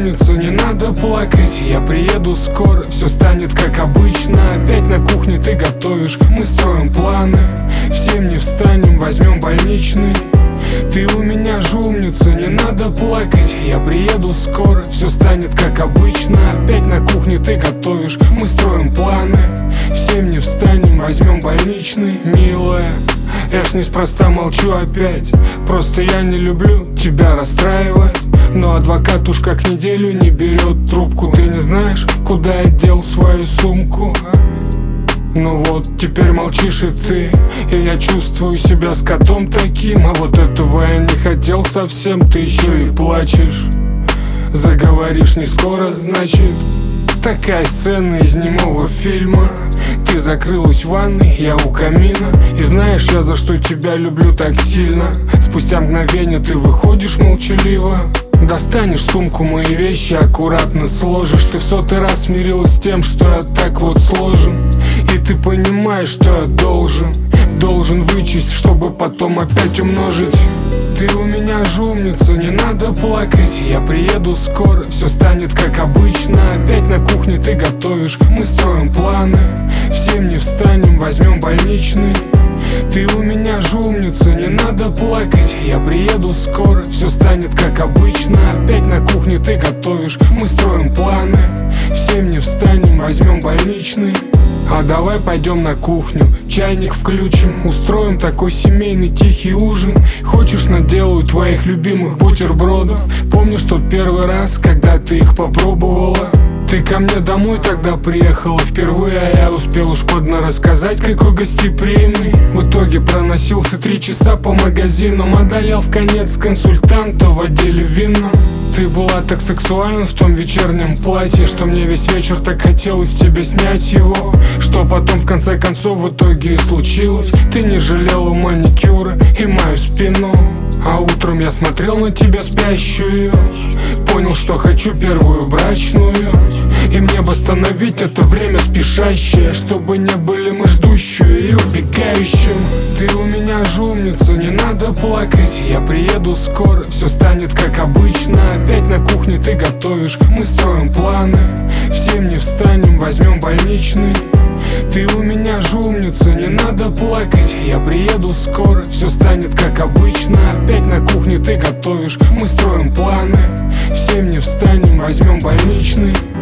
умница, не надо плакать. Я приеду скоро, все станет как обычно. Опять на кухне ты готовишь, мы строим планы. Всем не встанем, возьмем больничный. Ты у меня же умница, не надо плакать. Я приеду скоро, все станет как обычно. Опять на кухне ты готовишь, мы строим планы. Всем не встанем, возьмем больничный. Милая, я ж неспроста молчу опять. Просто я не люблю тебя расстраивать. Но адвокат уж как неделю не берет трубку. Ты не знаешь, куда я дел свою сумку? Ну вот, теперь молчишь и ты. И я чувствую себя скотом таким. А вот этого я не хотел совсем. Ты еще и плачешь. Заговоришь не скоро, значит. Такая сцена из немого фильма. Ты закрылась в ванной, я у камина. И знаешь, я за что тебя люблю так сильно. Спустя мгновение ты выходишь молчаливо. Достанешь сумку, мои вещи аккуратно сложишь. Ты в 100-й раз смирилась с тем, что я так вот сложен. И ты понимаешь, что я должен вычесть, чтобы потом опять умножить. Ты у меня же умница, не надо плакать. Я приеду скоро, все станет как обычно. Опять на кухне ты готовишь, мы строим планы. Всем не встанем, возьмем больничный. Ты у меня же умница, не надо плакать. Я приеду скоро, все станет как обычно. Опять на кухне ты готовишь, мы строим планы. Всем не встанем, возьмем больничный. А давай пойдем на кухню, чайник включим. Устроим такой семейный тихий ужин. Хочешь, наделаю твоих любимых бутербродов. Помнишь тот первый раз, когда ты их попробовала? Ты ко мне домой тогда приехала впервые, а я успел уж подно рассказать, какой гостеприимный. В итоге проносился 3 часа по магазинам. Одолел в конец консультанта в отделе винном. Ты была так сексуальна в том вечернем платье, что мне весь вечер так хотелось тебе снять его. Что потом в конце концов в итоге и случилось. Ты не жалела маникюра и мою спину. А утром я смотрел на тебя спящую. Понял, что хочу первую брачную. И мне бы остановить это время спешащее, чтобы не были мы ждущие и убегающим. Ты у меня же умница, не надо плакать. Я приеду скоро, все станет как обычно. Опять на кухне ты готовишь, мы строим планы. Всем не встанем, возьмем больничный. Ты у меня же умница, не надо плакать. Я приеду скоро, все станет как обычно. Опять на кухне ты готовишь, мы строим планы. Всем не встанем, возьмем больничный.